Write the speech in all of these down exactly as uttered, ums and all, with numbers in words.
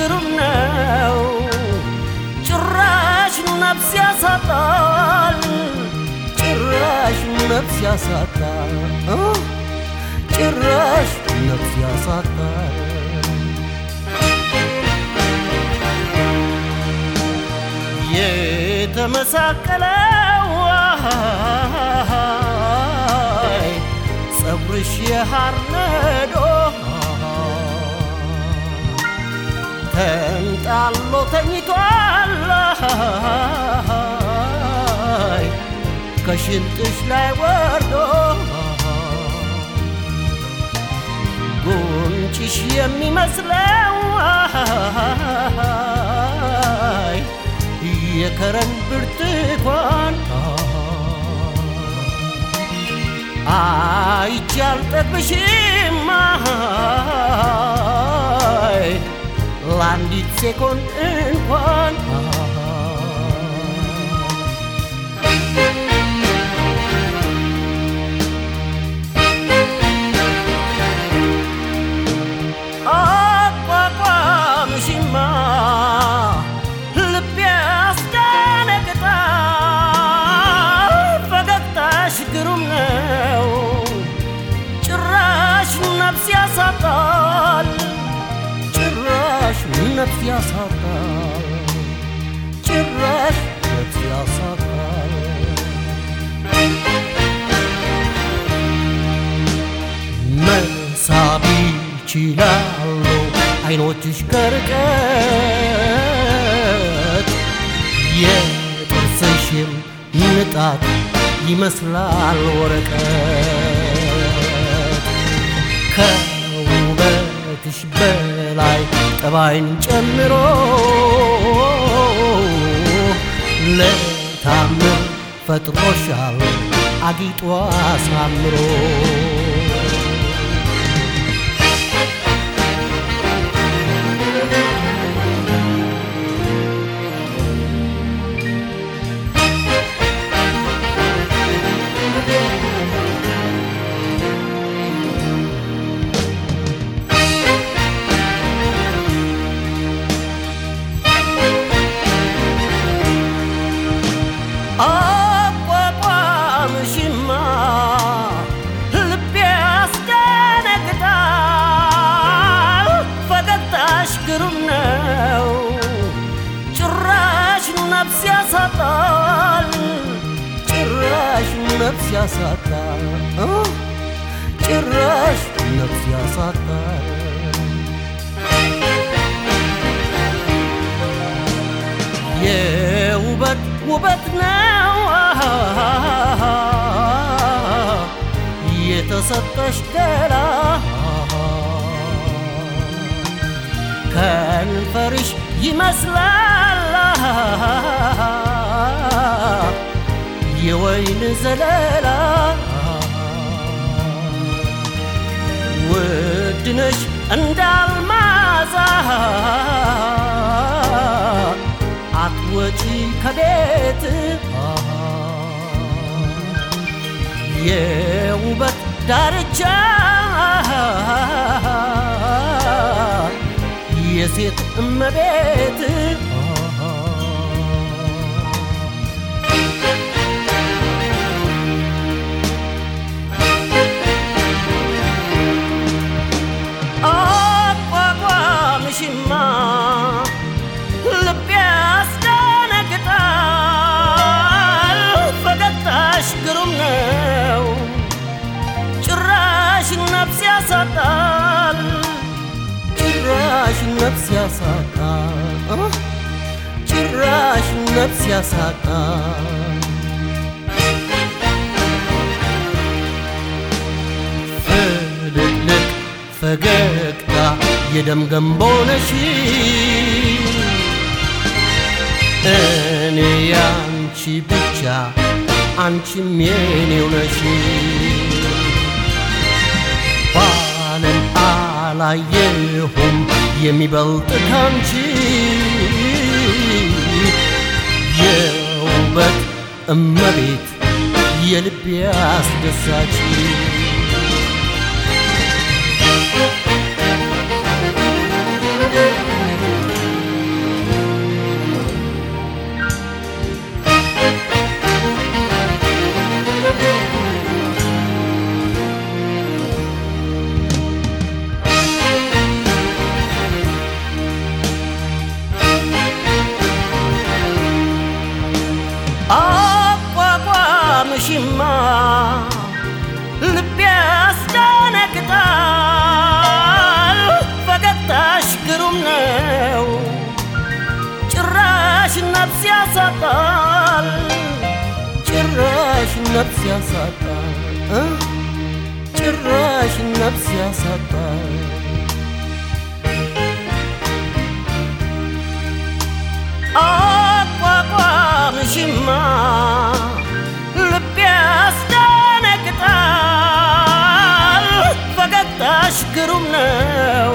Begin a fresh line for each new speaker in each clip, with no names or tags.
ግሩም ነው ጭራሽ ነፍስ ያሳጣል ጭራሽ ነፍስ ያሳጣል ጭራሽ ነፍስ ያሳጣል የተመሳቀለው ጸጉርሽ የሐር ነዶ ተንጣሎ ተኝቷል ከሽንጥሽ ላይ ወርዶ ጉንጭሽ የሚመስለው የከረን ብርቱካን አይቼ አልጠግብሽም ለአንዲት ሴኮንድ እንኳን አቋቋምሽማ ልቤ ያስደነግጣል ፈገግታሽ ግሩም ነው ጭራሽ ነፍስ ያሳጣል ጭራሽ ነፍስ ያሳጣል ጭራሽ ነፍስ ያሳጣል መሳብ ይችላሉ አይኖችሽ ከርቀት የጥርስሽም ንጣት ይመስላል ወረቀት ከውበትሽ በላይ ጠባይን ጨምሮ ለታምር ፈጥሮሻል አጊጦ አሳምሮ አቋቋምሽማ ልቤ ያስደነግጣል ፈገግታሽ ግሩም ነው ጭራሽ ነፍስ ያሳጣል ጭራሽ ነፍስ ያሳጣል ጭራሽ ነፍስ ያሳጣል የውበት ውበት ነው የተሰጠሽ ገላ ከንፈርሽ ይመስላል የወይን ዘለላ ውድነሽ እንዳልማዛ አትወጪ ከቤት የውበት ዳርቻ የሴት እመቤት አቋቋምሽማ ልቤ ያስደነግጣል ፈገግታሽ ግሩም ነው ጭራሽ ነፍስ ያሳጣል ጭራሽ ነፍስ ያሳጣል ጭራሽ ነፍስ ያሳጣል ፍልቅልቅ ፈገግታ የደም ገንቦ ነሽ እኔ ያንቺ ብቻ አንቺም የኔው ነሽ ባለም አላየሁም የሚበልጥ ካንቺ የውበት እመቤት የልቤ አስደሳች ነፍስ ያሳጣል ጭራሽ ነፍስ ያሳጣል አቋቋምሽማ ልብ ያስደነግጣል ፈገግታሽ ግሩም ነው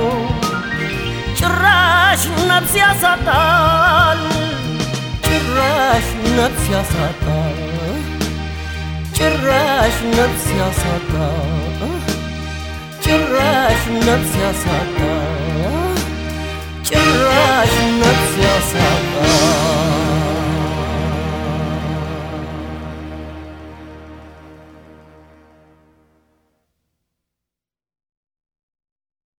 ጭራሽ ነፍስ ያሳጣል ጭራሽ ነፍስ ያሳጣል ጭራሽ ነፍስ ያሳጣል ጭራሽ ነፍስ ያሳጣል ጭራሽ